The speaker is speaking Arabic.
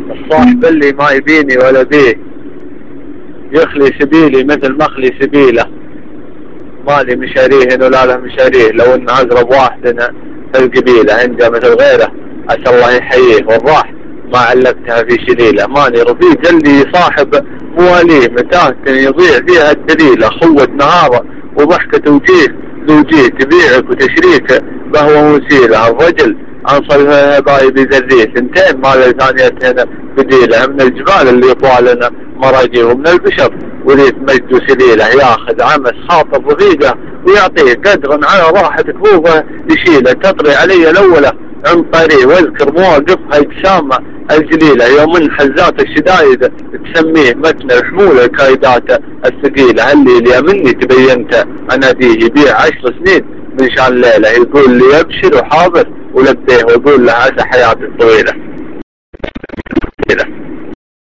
الصاحب اللي ما يبيني ولا بيه يخلي سبيلي مثل مخلي سبيله، مالي مشاريه ولا له مشاريه، لو ان اقرب واحدنا في القبيله عنده مثل غيره عسى الله يحييه، والراح ما علقتها في شليله، ماني رفيق اللي صاحب مواليه متاه يضيع فيها الدليل، اخوة نهاره وضحكة وجيه زوجيه تبيعك وتشريك بهو وسيله، الرجل عن صلها باي بذريه ثنتين ما ثانيتهن بديله، من الجبال اللي طوالنا مراجيه، ومن البشر وليت مجد وسليله، ياخذ عمس خاطر رفيقه ويعطيه قدرا على راحة كفوفه يشيله، تطري علي الاولى عن طريق واذكر مواقفها اجسامه الجليله، يوم من حزات الشدايد تسميه متن الحمولة الكايدات الثقيله، اللي مني تبينت اناديه يبيع 10 سنين من شان ليله، يقول لي ابشر وحاضر ولبيه، ويقول له عسى حياتك طويله.